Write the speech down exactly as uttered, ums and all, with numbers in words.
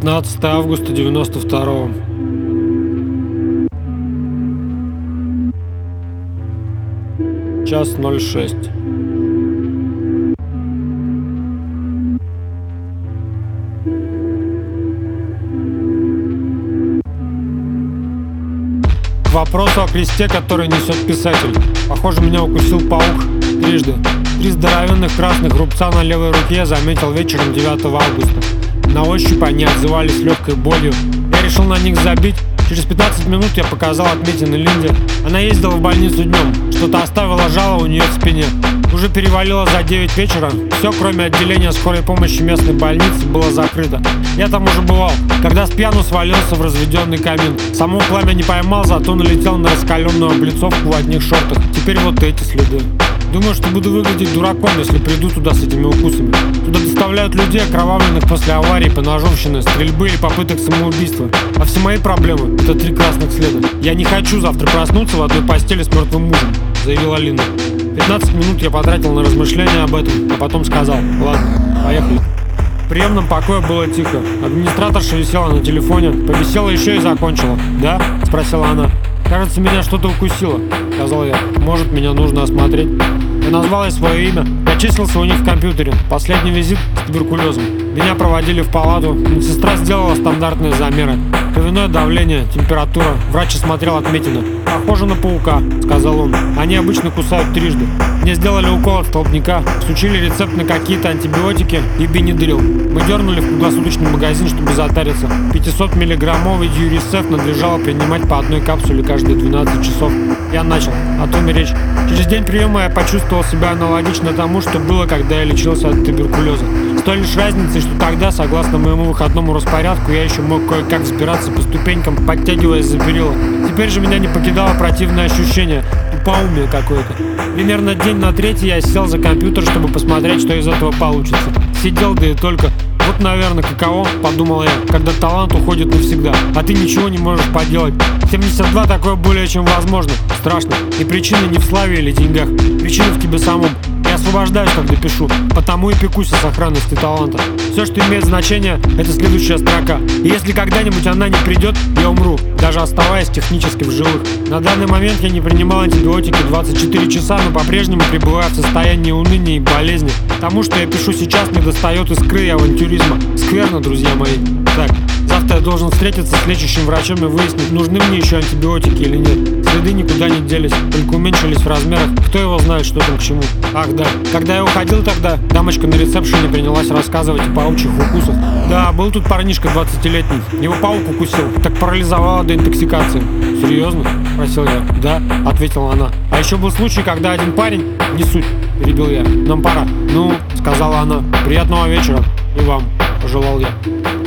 пятнадцатое августа девяносто второго. Час ноль шесть. К вопросу о кресте, который несет писатель. Похоже, меня укусил паук трижды. Три здоровенных красных рубца на левой руке я заметил вечером девятого августа. На ощупь они отзывались легкой болью. Я решил на них забить. Через пятнадцать минут я показал отметины Линде. Она ездила в больницу днем. Что-то оставила жало у нее в спине. Уже перевалило за девять вечера. Все, кроме отделения скорой помощи местной больницы, было закрыто. Я там уже бывал, когда с пьяну свалился в разведенный камин. Самого пламя не поймал, зато налетел на раскаленную облицовку в одних шортах. Теперь вот эти следы. Думаю, что буду выглядеть дураком, если приду туда с этими укусами. Туда доставляют людей, окровавленных после аварии, поножовщины, стрельбы или попыток самоубийства. А все мои проблемы — это три красных следа. Я не хочу завтра проснуться в одной постели с мертвым мужем, заявила Линда. пятнадцать минут я потратил на размышления об этом, а потом сказал: ладно, поехали. В приемном покое было тихо. Администраторша висела на телефоне. Повисела еще и закончила. «Да?» — спросила она. «Кажется, меня что-то укусило», — сказал я. «Может, меня нужно осмотреть?» Я назвал ей свое имя. Я числился у них в компьютере. Последний визит с туберкулезом. Меня проводили в палату. Медсестра сделала стандартные замеры. Кровяное давление, температура. Врач осмотрел отметины. «Похоже на паука», — сказал он. «Они обычно кусают трижды». Мне сделали укол от столбняка, всучили рецепт на какие-то антибиотики и бенедрил. Мы дернули в круглосуточный магазин, чтобы затариться. пятисотмиллиграммовый Дюрисеф надлежало принимать по одной капсуле каждые двенадцать часов. Я начал, о том и речь. Через день приема я почувствовал себя аналогично тому, что было, когда я лечился от туберкулеза. С той лишь разницей, что тогда, согласно моему выходному распорядку, я еще мог кое-как взбираться по ступенькам, подтягиваясь за перила. Теперь же меня не покидало противное ощущение, тупоумие какое-то. Примерно день на третий я сел за компьютер, чтобы посмотреть, что из этого получится. Сидел, да и только. Вот, наверное, каково, подумал я, когда талант уходит навсегда, а ты ничего не можешь поделать. семьдесят два такое более чем возможно. Страшно. И причина не в славе или деньгах. Причина в тебе самом. Я освобождаюсь, когда пишу, потому и пекусь о сохранности таланта. Все, что имеет значение, это следующая строка. И если когда-нибудь она не придет, я умру, даже оставаясь технически в живых. На данный момент я не принимал антибиотики двадцать четыре часа, но по-прежнему пребываю в состоянии уныния и болезни. Тому, что я пишу сейчас, не достает искры и авантюризма. Скверно, друзья мои. Так, завтра я должен встретиться с лечащим врачом и выяснить, нужны мне еще антибиотики или нет. Следы никуда не делись, только уменьшились в размерах. Кто его знает, что там к чему. Ах да, когда я уходил тогда, дамочка на ресепшене принялась рассказывать о паучьих укусах. Да, был тут парнишка двадцатилетний. Его паук укусил, так парализовало до интоксикации. Серьезно? Спросил я. Да, ответила она. А еще был случай, когда один парень... Не суть, перебил я. Нам пора. Ну, сказала она. Приятного вечера. И вам, пожелал я.